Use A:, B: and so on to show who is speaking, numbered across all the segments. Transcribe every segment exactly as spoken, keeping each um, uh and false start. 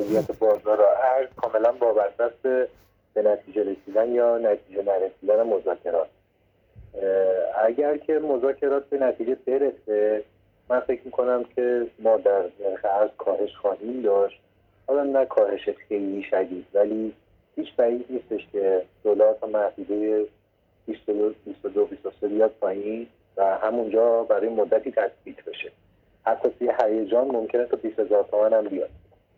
A: وضعیت بازار ارز کاملا وابسته است به نتیجه رسیدن یا نتیجه نرسیدن مذاکرات. اگر که مذاکرات به نتیجه برسه، من فکر میکنم که ما در نرخ ارز کاهش خواهیم داشت. حالا نه کاهش خیلی شدید، ولی هیچ بعید نیستش که دلار تا محدوده بیست و دو بیست و سه بیاد پایین و همونجا برای مدتی تثبیت بشه. حتی توی هیجان ممکنه تا بیست هزار تومان هم بیاد.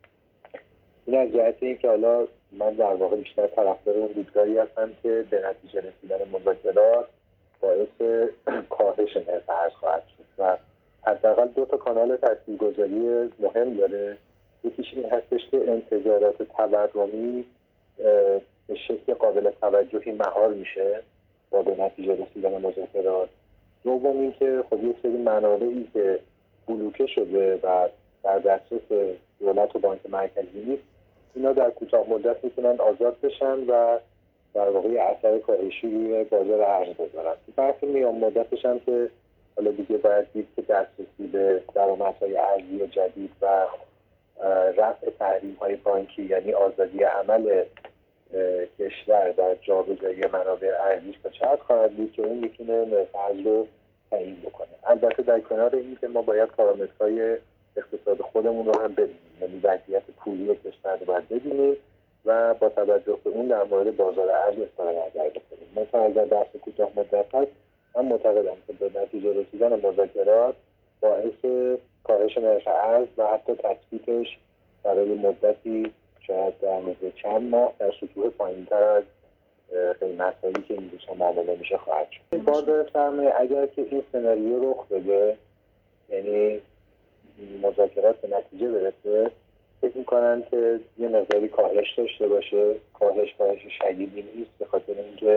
A: این از جهت این که حالا من در واقع بیشتر طرفدار اون دیدگاهی هستم که به نتیجه رسیدن مذاکرات باعث کاهش نرخ ارز خواهد شد و حداقل دو تا کانال تاثیرگذاری مهم داره. یکیش این هستش که انتظارات تورمی به شکل قابل توجهی مهار میشه با به نتیجه رسیدن مذاکرات. دوم این که خب یک سری منابعی که بلوکه شده و در دسترس دولت و بانک مرکزی نیست، اینا در کوتاه مدت میتونن آزاد بشن و در واقع اثر کاهشی روی بازار ارز بذارن. بحث میان مدتش هم که حالا دیگه باید دید که دسترسی به درآمدهای ارزی جدید و رفع تحریم‌های بانکی، یعنی آزادی عمل کشور در جابجایی منابع ارزیش تا چقدر خواهد بود که اون میتونه نرخ ارز رو تعیین بکنه. البته در کنار این که ما باید پارامترهای اقتصاد خودمون رو هم ببینیم، یعنی وضعیت پولی کشور رو باید ببینیم و با توجه به اون در مورد بازار ارز اظهار نظر بکنیم. مثلا اگر بحث کوتاه مدت هست، من معتقدم که به نتیجه رسیدن مذاکرات باعث کاهش نرخ ارز و حتی تثبیتش برای مدتی شاید در مدت چند ماه در سطوح پایین‌تر از قیمت‌هایی که این روزها معامله میشه خواهد شد. بازار سرمایه اگر که این سناریو رخ بده، یعنی مذاکرات به نتیجه برسه، فکر می‌کنن که یه مقداری کاهش داشته باشه. کاهش کاهش شدیدی نیست، به خاطر اینکه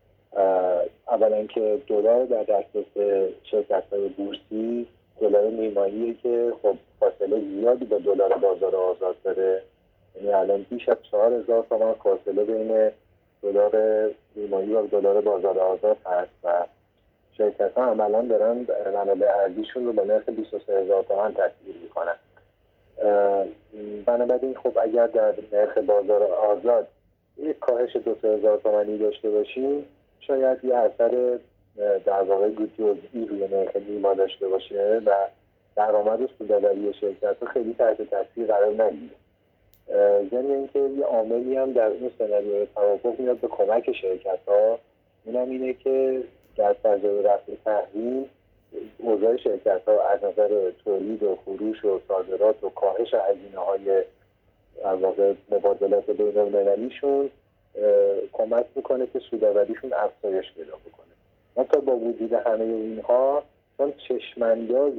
A: اولا که دلار در دسترس شرکت‌های بورسی دلار نیماییه که خب فاصله زیادی با دلار بازار آزاد داره. یعنی الان بیش از چهار هزار تومان فاصله بین دلار نیمایی و دلار بازار آزاد هست و شرکت‌ها عملاً دارن منابع ارزیشون رو با نرخ بیست و سه هزار تومان تسعیر می‌کنن. بنابراین خب اگر در نرخ بازار آزاد یک کاهش دو سه هزار تومانی داشته باشیم، شاید یه اثر در واقع جزئی روی نرخ نیما داشته باشه و درآمد سودآوری شرکت‌ها خیلی تحت تاثیر قرار نگیره. ضمن اینکه یه عاملی هم در این سناریوی توافق میاد به کمک شرکت‌ها، اونم اینه که در فضای رفع تحریم اوضاع شرکت‌ها از نظر تولید و فروش و صادرات و کاهش هزینه‌های در واقع مبادلات بین‌المللیشون کمک میکنه که سودآوریشون افزایش پیدا بکنه. حتی با وجود همه اینها، چون چشمانداز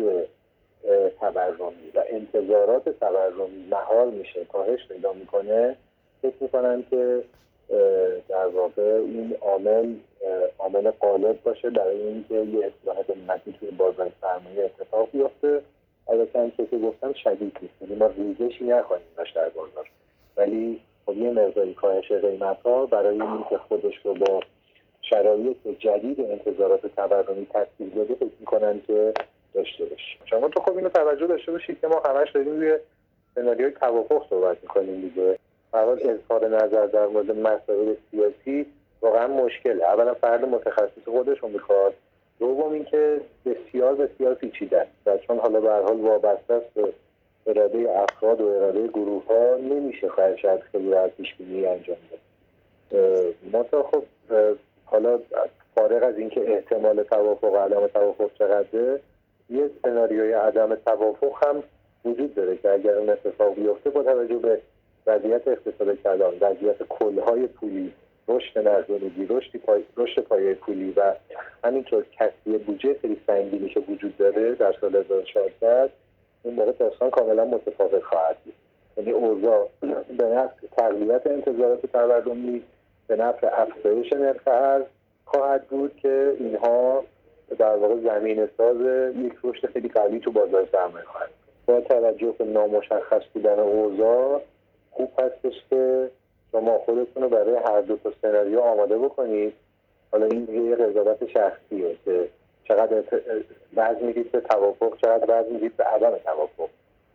A: تورمی و انتظارات تورمی مهار میشه، کاهش پیدا میکنه، فکر میکنن که در واقع این عامل عامل غالب باشه برای اینکه یه اصلاحات نزدیک توی بازار سرمایه اتفاق بیفته. البته هم که گفتم شدید نیست، یعنی ما ریزشی نخواهیم داشت در بازار، ولی خب یه مقداری کاهش قیمت‌ها برای اینکه خودش رو با شرایط جدید انتظارات تورمی تسهیل بده فکر می‌کنن که داشته باشه. شما تو خب اینو توجه داشته باشید که ما همش داریم روی سناریوی توافق صحبت می‌کنیم دیگه. اول اظهار نظر در مورد مسائل سیاسی واقعا مشکله. اولا فرد متخصص خودش رو می‌خواد، دوم اینکه بسیار بسیار پیچیده است و چون حالا به هر حال وابسته است به اراده افراد و اراده گروه ها، نمیشه خواهد شاید خیلی از پیش‌بینی انجام داد. ما تا خب حالا فارغ از اینکه احتمال توافق و عدم توافق چقدره، یه سناریوی عدم توافق هم وجود داره که اگر اون اتفاق بیفته با توجه به وضعیت اقتصاد کلان، وضعیت کلهای پولی، رشد نقدینگی، رشد پای رشد پایه پولی و همینطور کسری بودجه خیلی سنگینی که وجود داره در سال هزار و چهارصد، این موقع داستان کاملا متفاوت خواهد بود. یعنی اوضاع به نفع تقویت انتظارات تورمی، به نفع افزایش نرخ ارز خواهد بود که اینها در واقع زمینه ساز یک رشد خیلی قوی تو بازار سرمایه خواهد. با توجه به نامشخص بودن اوضاع، خوب هستش که شما خودتون رو برای هر دو تا سناریو آماده بکنید. حالا این یه قضاوت شخصیه که چقدر وزن میدید به توافق، چقدر وزن میدید به عدم توافق.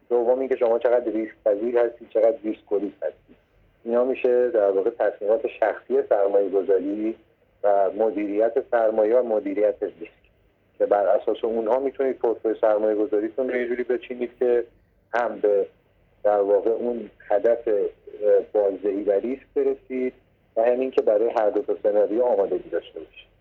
A: دوم اینکه شما چقدر ریسک پذیر هستی، چقدر ریسک گریز هستی. اینا میشه در واقع تصمیمات شخصی سرمایه گذاری و مدیریت سرمایه و مدیریت ریسک که بر اساس اونها میتونید پورتفوی سرمایه گذاریتون رو یه جوری بچینید که هم به در واقع اون هدف بازدهی و ریسک برسید و همین که برای هر دو تا سناریو آمادگی داشته باشید.